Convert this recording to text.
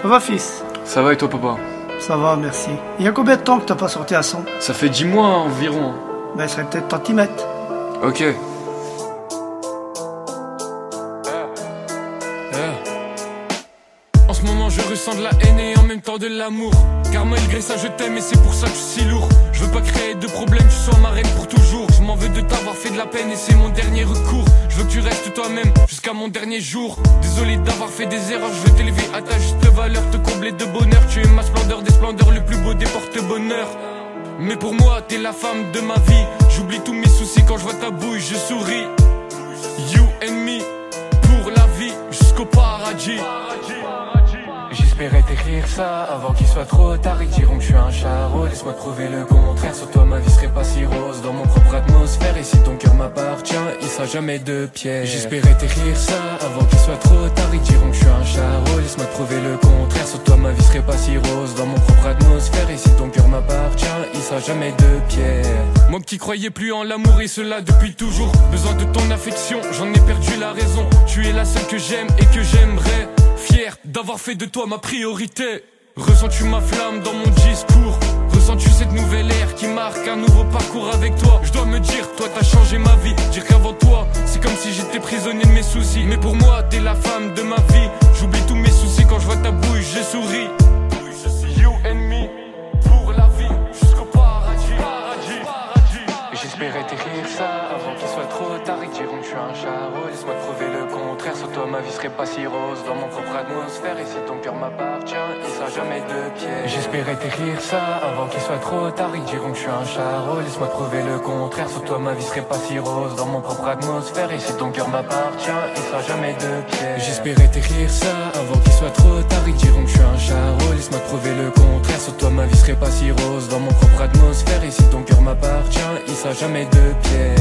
Ça va, fils? Ça va et toi, papa? Ça va, merci. Il y a combien de temps que t'as pas sorti un son? Ça fait 10 mois environ. Ben, il serait peut-être temps d'y mettre. Ok. En ce moment je ressens de la haine et en même temps de l'amour. Car malgré ça je t'aime et c'est pour ça que je suis si lourd. Je veux pas créer de problème, tu sois ma reine pour toujours. Je m'en veux de t'avoir fait de la peine et c'est mon dernier recours. Je veux que tu restes toi-même jusqu'à mon dernier jour. Désolé d'avoir fait des erreurs, je veux t'élever à ta juste valeur. Te combler de bonheur, tu es ma splendeur des splendeurs, le plus beau des porte-bonheur. Mais pour moi t'es la femme de ma vie. J'oublie tous mes soucis quand je vois ta bouille, je souris. You and me, pour la vie, jusqu'au paradis. J'espérais t'écrire ça avant qu'il soit trop tard. Ils diront que je suis un charreau, laisse-moi te prouver le contraire. Sur toi ma vie serait pas si rose, dans mon propre atmosphère. Et si ton cœur m'appartient, il sera jamais de pierre. J'espérais t'écrire ça avant qu'il soit trop tard. Ils diront que je suis un charreau, laisse-moi te prouver le contraire. Sur toi ma vie serait pas si rose, dans mon propre atmosphère. Et si ton cœur m'appartient, il sera jamais de pierre. Moi qui croyais plus en l'amour et cela depuis toujours. Besoin de ton affection, j'en ai perdu la raison. Tu es la seule que j'aime et que j'aimerais. Fier d'avoir fait de toi ma priorité. Ressens-tu ma flamme dans mon discours? Ressens-tu cette nouvelle ère qui marque un nouveau parcours avec toi? Je dois me dire, toi t'as changé ma vie. Dire qu'avant toi, c'est comme si j'étais prisonnier de mes soucis. Mais pour moi, t'es la femme de ma vie. J'oublie tous mes soucis quand je vois ta bouille, je souris. You and me, pour la vie, jusqu'au paradis. J'espérais t'écrire ça avant qu'il soit trop tard. Ils diront que je suis un charreau, laisse-moi te prouver le contraire. Sur toi ma vie serait pas si rose, dans mon propre atmosphère. Et si ton cœur m'appartient, il sera jamais de pierre. J'espérais t'écrire ça avant qu'il soit trop tard. Ils diront que je suis un charreau, laisse-moi te prouver le contraire. Sur toi ma vie serait pas si rose, dans mon propre atmosphère. Et si ton cœur m'appartient, il sera jamais de pierre. J'espérais t'écrire ça avant qu'il soit trop tard. Ils diront que je suis un charreau, laisse-moi te prouver le contraire. Sur toi ma vie serait pas si rose, dans mon propre atmosphère. Et si ton cœur m'appartient, il sera jamais de pierre.